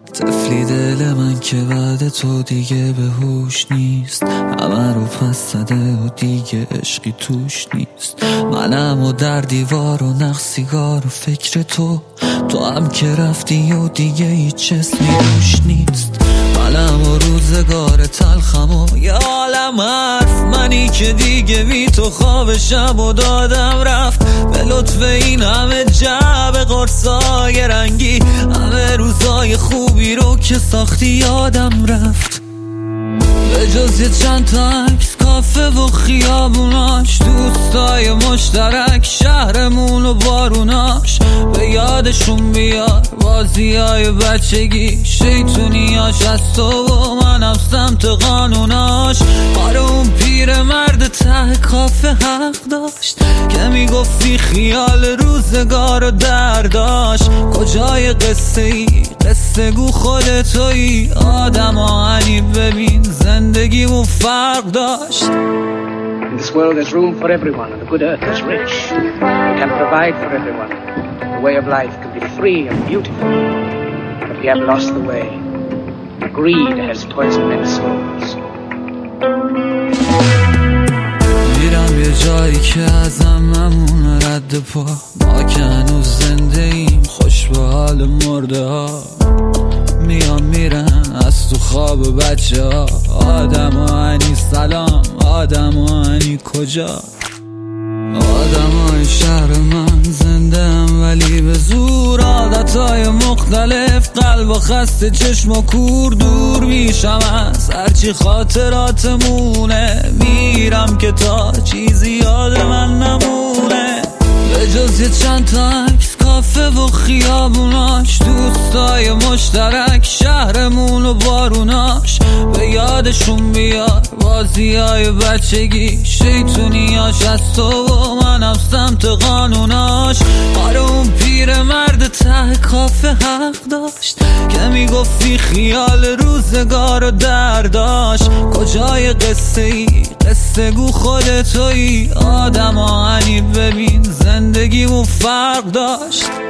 طفلی دل من که بعد تو دیگه به هوش نیست، همه رو پس زده و دیگه عشقی توش نیست. منم و در دیوار و نخ سیگار و فکر تو هم که رفتی و دیگه هیچ اسمی روش نیست. منم و روزگار تلخم و یه عالم حرف، منی که دیگه بی تو خواب شب و دادم رفت. به لطف این همه جعب قرصای رنگی، همه روزای خوبی رو که ساختی یادم رفت. به جز یه چند تا عکس کافه و خیابوناش، دوستای مشترک شهرمون و باروناش، به یادشون بیار بازیای بچگی، شیطونیاش از تو و منم سمت قانوناش. آره اون پیر مرد ته کافه حق داشت که میگفتی خیال روزگار و درداش. کجای قصه ای؟ قصه گو خودتویی، آدم آهنی ببین زندگیمون فرق داشت. In this world there's room for everyone, and the good earth is rich. We can provide for everyone. The way of life can be free and beautiful, but we have lost the way. Greed has poisoned men's souls. میرم یه جایی که ازم نمونه رد پا، ما که هنوز زنده ایم خوش به حال مرده ها. میان میرن از تو خواب بچه ها، آدم آهنی سلام، آدم آهنی کجا؟ آدم های شهر من زنده هم ولی به زور، عادت های مختلف، قلب و خسته، چشم و کور. دور میشم از هرچی خاطراتمونه، میرم که تا چیزی یاد من نمونه. به جز یه چند تا عکس کافه و خیابوناش، دوستای مشترک شهرمون و باروناش، به یادشون بیار بازیای بچگی، شیطونیاش از تو و منم سمت قانوناش. آره اون پیر مرد ته کافه حق داشت که میگفتی خیال روزگار و درداش. کجای قصه ای؟ قصه گو خودتویی، آدم آهنی ببین زندگیمون فرق داشت.